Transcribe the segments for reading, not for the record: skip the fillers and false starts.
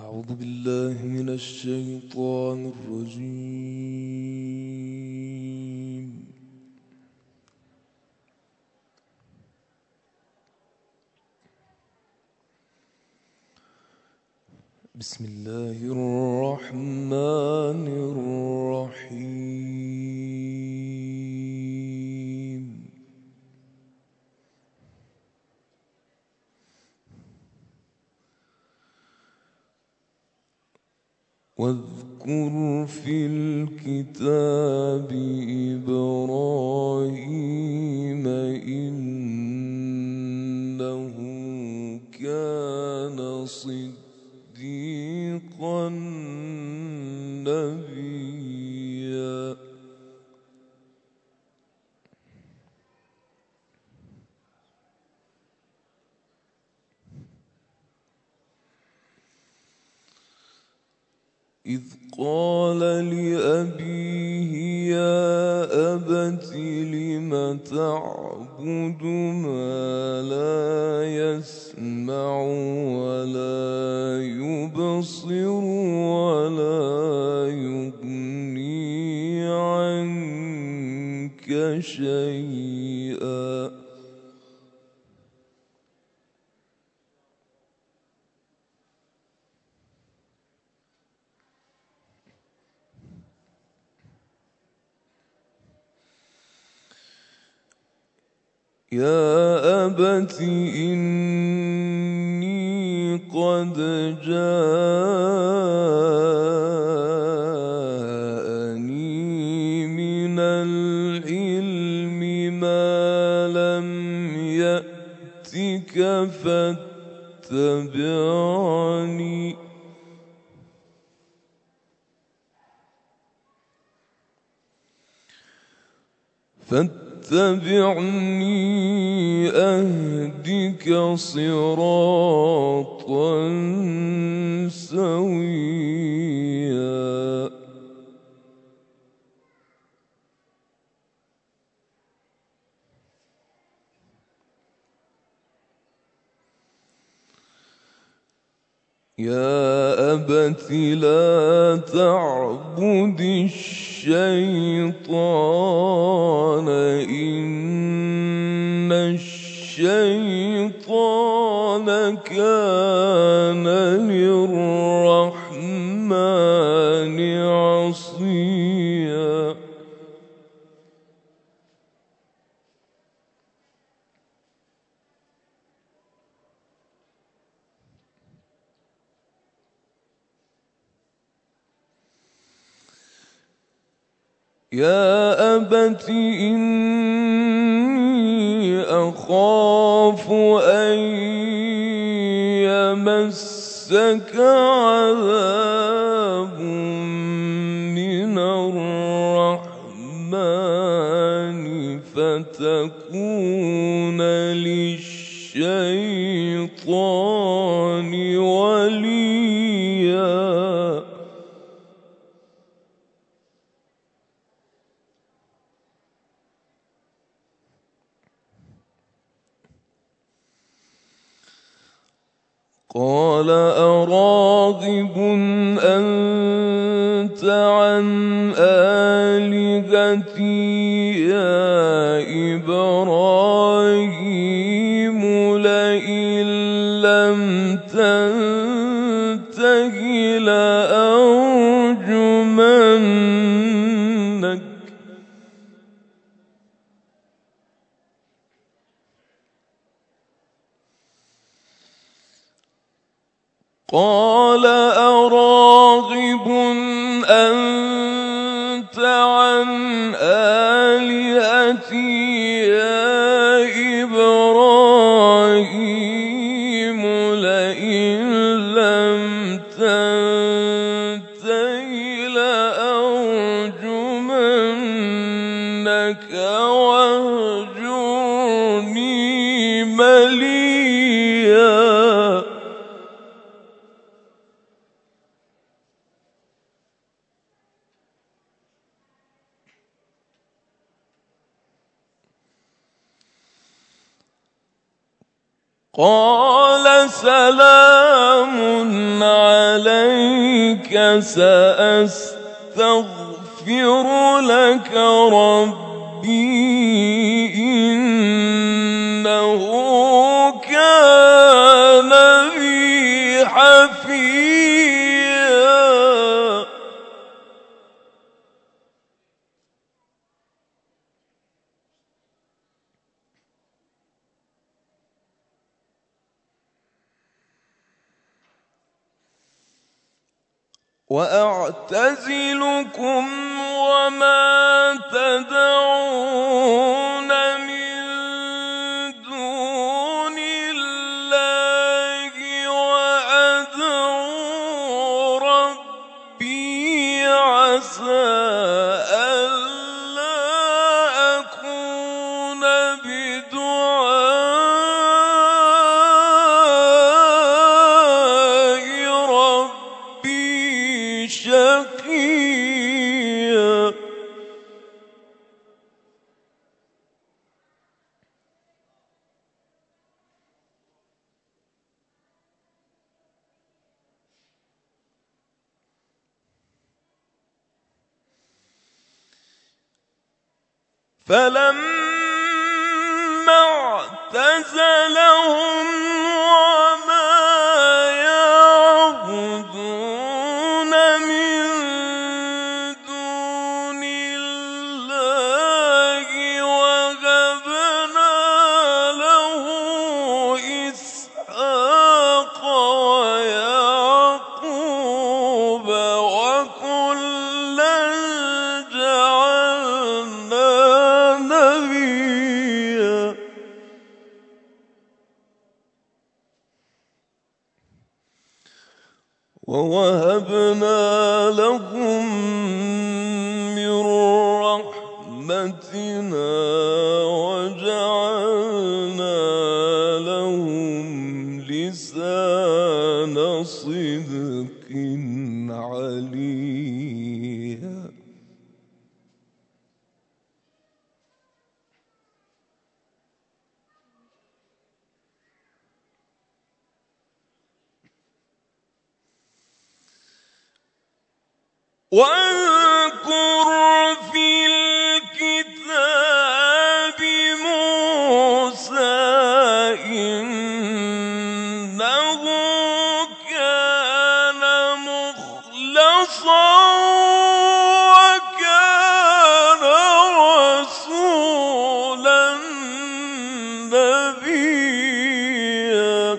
أعوذ بالله من الشيطان الرجيم. بسم الله الرحمن الرحيم. واذكر في الكتاب إبراهيم إنه كان صديقا نبيا. إذ قال لأبيه يا أبت لم تعبد ما لا يسمع ولا يبصر ولا يغني عنك شيئا. يا أبت إني قد جاءني من العلم ما لم يأتك فاتبعني أهدك صراطا سويا. يا أبت لا تعبد الشيطان إن الشيطان كان للرحمن عصيا. يا أبت إني أخاف أن يمسك عذاب من الرحمن فتكون للشيطان وليا. قال أراغب أنت عن آلهتي يا إبراهيم لئن لم تنته لأرجمنك. قال أراغب أنت عن آلهتي يا إبراهيم لئن لم تنته لأرجمنك واهجرني مليا. قال سلام عليك سأستغفر لك ربي إنه كان بي حفيا. وأعتزلكم وما تدعون من دون الله وأدعو ربي عسى ألا أكون بدعاء ربي شقيا. فلما اعتزلهم وما يعبدون من دون الله وهبنا له إسحاق ويعقوب وكلا جعلنا نبيا. ووهبنا لهم من رحمتنا وجعلنا لهم لسان صدق عليا. واذكر في الكتاب موسى إنه كان مخلصا وكان رسولا نبيا.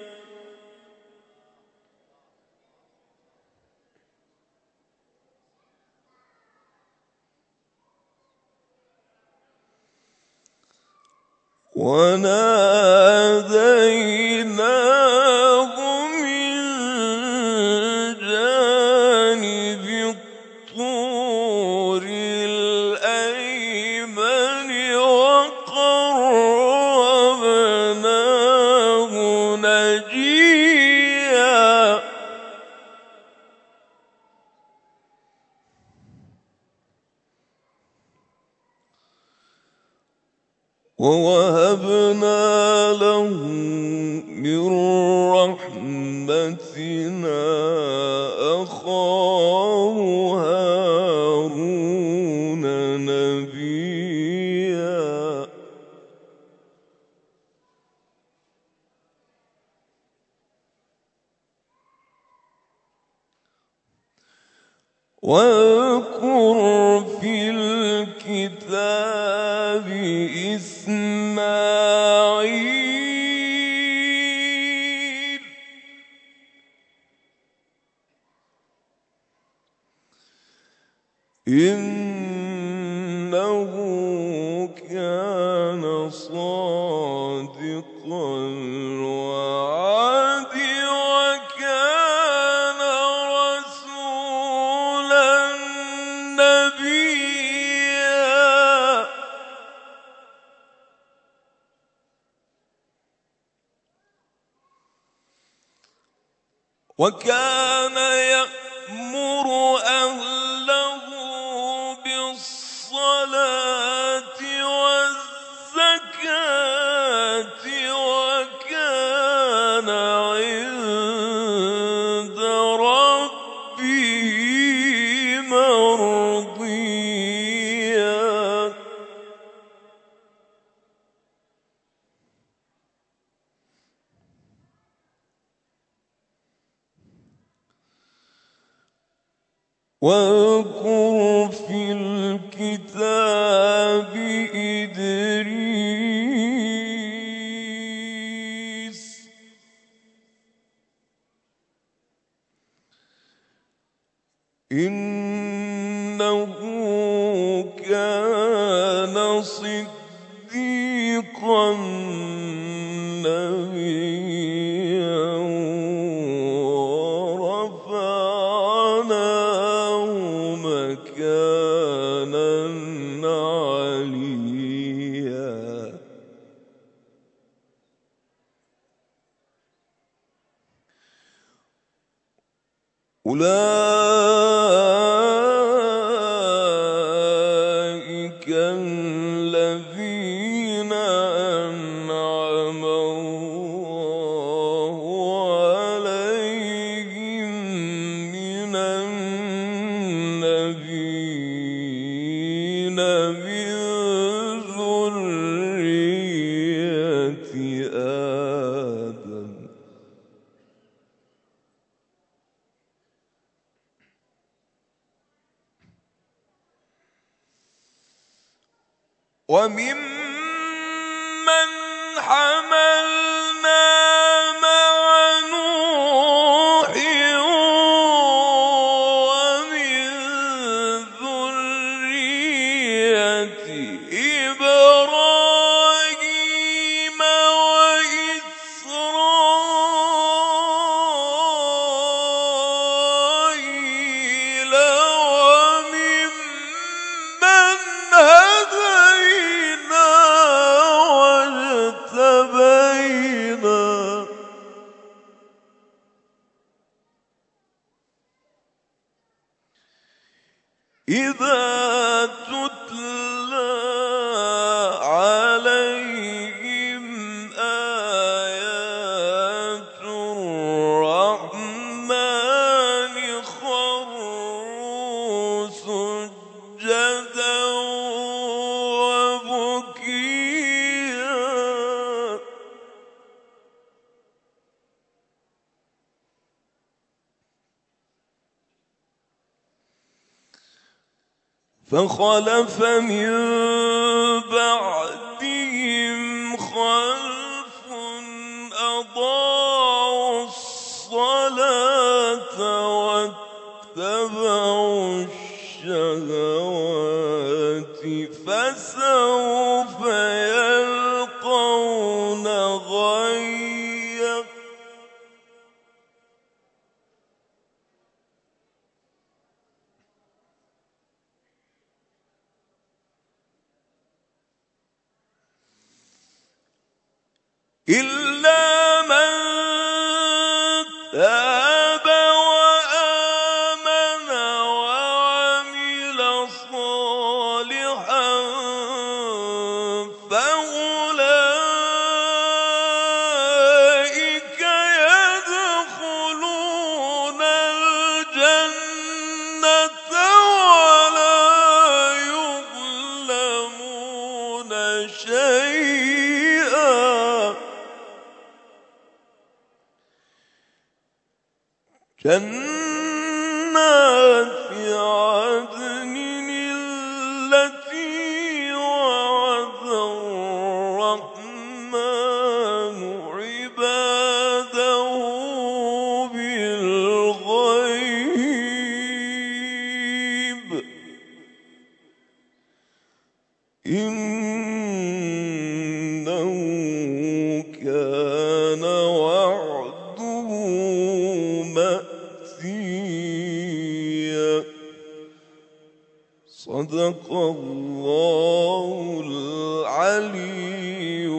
وناديناه من جانب الطور الأيمن وقربناه نجيا. ووهبنا له من رحمتنا أخاه هارون نبيا. واذكر في الكتاب إسماعيل إنه كان صادق الوعد وكان رسولا نبيا. وكان يأمر أهله بالصلاة والزكاة وكان عند ربه واذكر في الكتاب إدريس إنه كان صديقا نبيا ورفعناه مكانا عليا أولئك الذين أنعم الله عليهم من النبيين من ذرية آدم وممن حملنا مع نوح ومن ذرية إبراهيم وإسرائيل وممن هدينا واجتبينا إذا تتلى عليهم آيات الرحمن خروا سجدا وبكيا فخلف من بعدهم خلف أضاعوا الصلاة واتبعوا الشهوات فسوف يلقون غيا إلا من تاب وآمن وعمل صالحا فأولئك يدخلون الجنة ولا يظلمون شيئا جنات عدن التي وعد الرحمن عباده بالغيب إنه كان وعده مأتيا صدق الله العلي